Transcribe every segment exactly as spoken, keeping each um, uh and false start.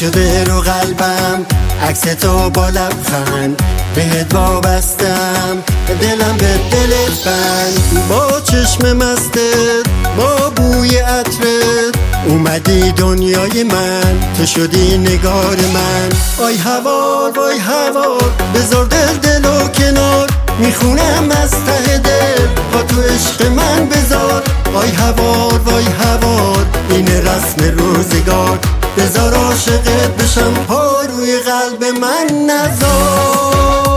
شده رو قلبم عکس تو با لبخند، بهت وابستم دلم به دلت بند. با چشم مستت با بوی عطرت اومدی دنیای من، تو شدی نگار من. آی هوار وای هوار بذار دل دلو کنار، میخونم از ته دل با تو عشق من بذار. آی هوار وای هوار این رسم روزگار، بذار عاشقت بشم پا روی قلب من نذار.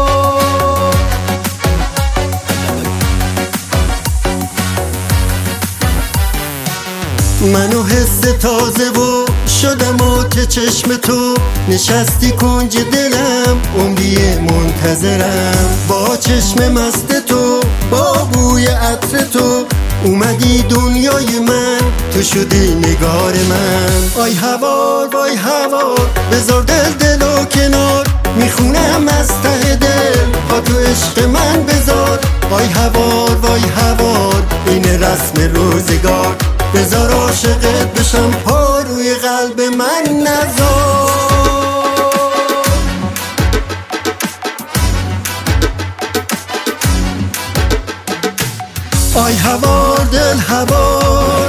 منو حس تازه و شدم آت چشم تو، نشستی کنج دلم عمری منتظرم. با چشم مست تو با بوی عطر تو اومدی دنیای من، تو شدی نگار من. آی هوار وای هوار بذار دل دلو کنار، میخونم از ته دل با تو عشق من بذار. آی هوار وای هوار این رسم روزگار، بذار عاشقت بشم پا روی قلب من نذار. آی هوار دل هوار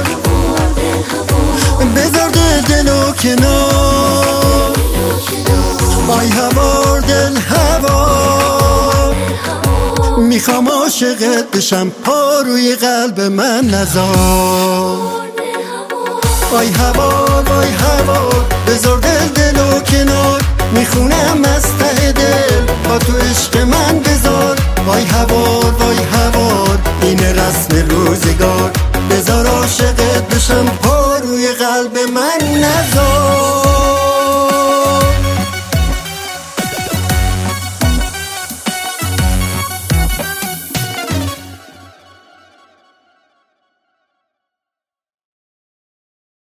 بذار دل دلو کنار. آی هوار دل هوار میخوام عاشقت بشم پا روی قلب من نذار. آی هوار وای هوار بذار دل دلو کنار، میخونم از ته دل با تو عشق من بذار. آی هوار وای هوار این رسم روزگار، بذار عاشقت بشم پا روی قلب من نذار.